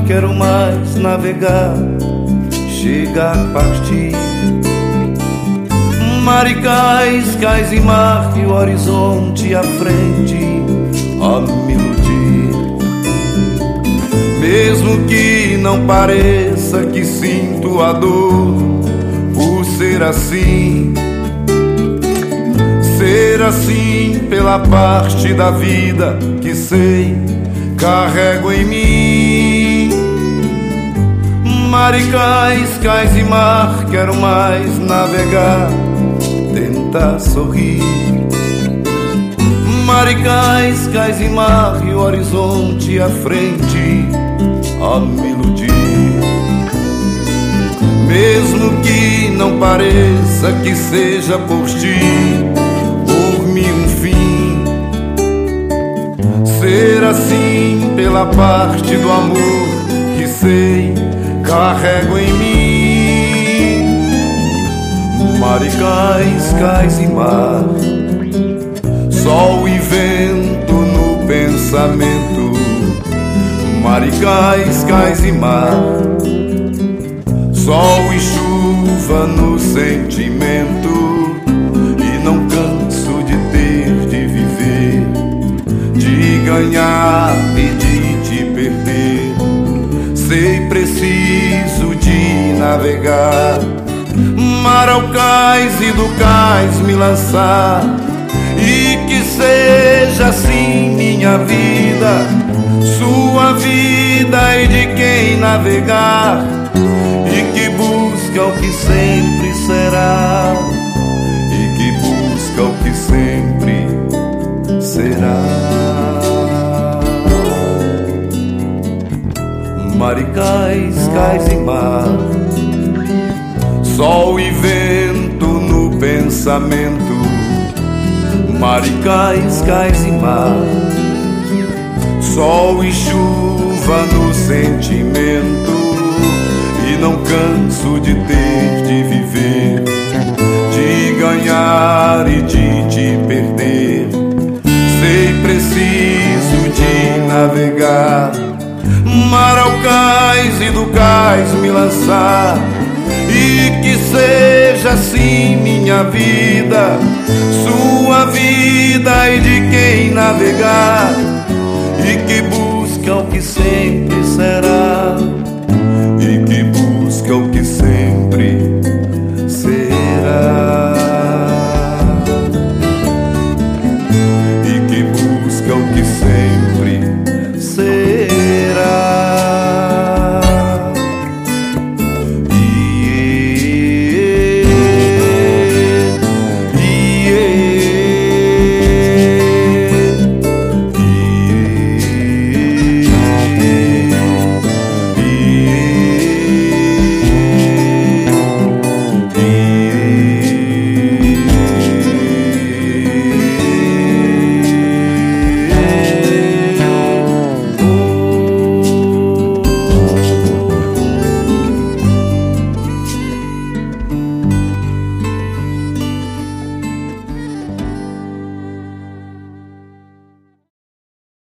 quero mais navegar, chegar, partir. Mar e cais, cais e mar, e o horizonte à frente a me iludir. Mesmo que não pareça que sinto a dor por ser assim pela parte da vida que sei, carrego em mim. Mar e cais, cais e mar, quero mais navegar, tentar sorrir. Mar e cais, cais e mar, e o horizonte à frente a me iludir. Mesmo que não pareça que seja por ti, por mim um fim, ser assim pela parte do amor que sei, carrego em mim. Mar e cais, cais e mar, sol e vento no pensamento. Mar e cais, cais e mar, sol e chuva no sentimento. E não canso de ter, de viver, de ganhar e de te perder. Sei, preciso de navegar, mar ao cais e do cais me lançar. E que seja assim minha vida, sua vida e de quem navegar, e que busca o que sempre será, e que busca o que sempre será. Mar e cais, cais e mar, sol e vento no pensamento. Mar e cais, cais e mar, sol e chuva no sentimento. E não canso de ter, de viver, de ganhar e de te perder. Sei, preciso de navegar, mar ao cais e do cais me lançar. E que seja assim minha vida, sua vida e de quem navegar, e que busca o que sempre